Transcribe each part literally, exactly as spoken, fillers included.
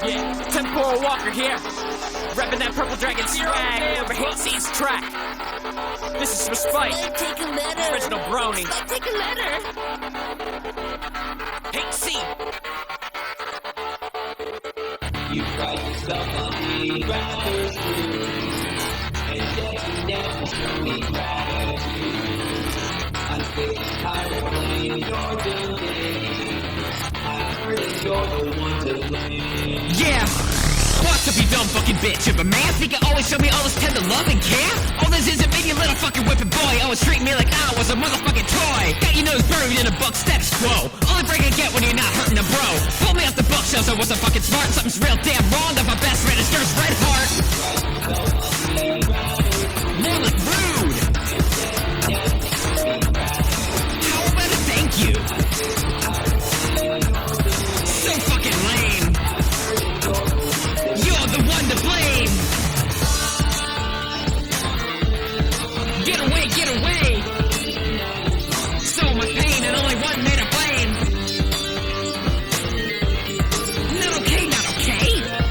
Yeah, Temporal Walker here, repping that Purple Dragon swag over Hate C's track. This is for Spike, Take a letter. original Brony. Spike, take a letter. Hate C. You write yourself on the rather true, and yet you never show me gratitude. I'm sick and tired of playing your game. I heard that you're the one to blame. Yeah, what's up, you dumb fucking bitch of a man? Think you always show me all this tender love and care? All this isn't me, you little fucking whipping boy. Always treat me like I was a motherfucking toy. Got your nose buried in a book, status quo. Only break I get when you're not hurting a bro. Pull me off the bookshelves, I wasn't fucking smart. Something's real damn wrong, that my best friend is Dirt's red heart. More like rude. How about a thank you? So fucking lame. You're the one to blame. Get away, get away. So much pain and only one man to blame. Not okay, not okay.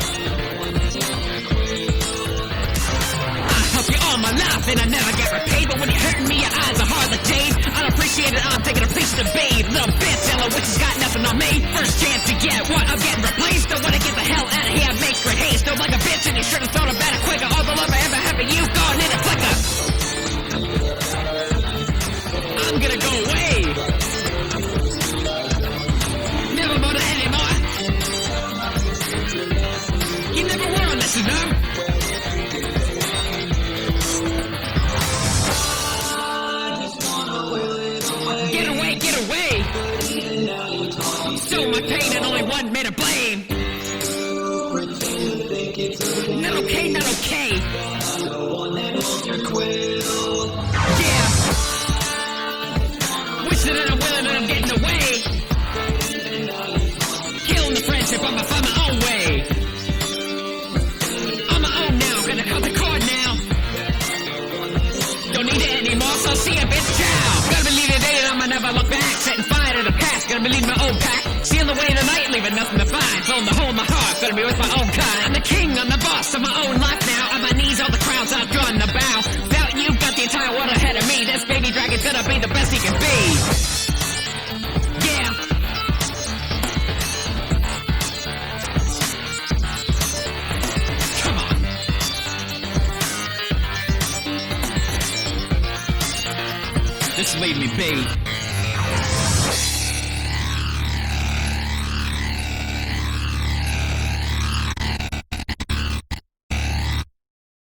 I help you all my life and I never get repaid. But when you're hurting me, your eyes are hard like jade. I don't appreciate it, I'm taking a piece to bathe. Little bitch, yellow witch has got nothing on me. First chance to get what I'm getting replaced. Don't wanna get the hell out of here, make great haste. Don't like a bitch and you should have thought about it quicker. All the love I ever had for you, gone in a flicker. I'm gonna go away. Never bother anymore. You never were a listener. Get away, get away. So much pain and only one man to blame. Not okay, not okay. Yeah. Wishing that I'm willing and I'm getting away. Killing the friendship, I'ma find my own way. On my own now, gonna cut the cord now. Don't need it anymore, so see ya, bitch, ciao. Gotta believe it, that I'ma never look back. Setting fire to the past, gonna believe my old pack. Seeing the way of the night, leaving nothing to find. Filling the hole in my heart, gonna be with my own kind. I'm the king, I'm the boss of my own life now. On my knees, all the crowns I've gonna bow. Without you, got the entire world ahead of me. This baby dragon's gonna be the best he can be. Yeah. Come on. This made me be.